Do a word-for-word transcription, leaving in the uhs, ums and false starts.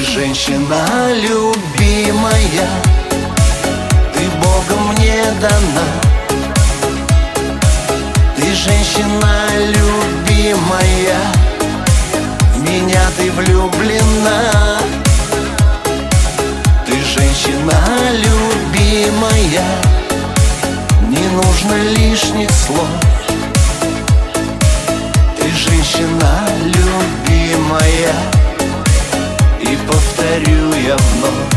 женщина любимая, ты Богом мне дана. Ты женщина любимая, в меня ты влюблена. Ты женщина любимая, не нужно лишних слов. Ты женщина любимая, и повторю я вновь.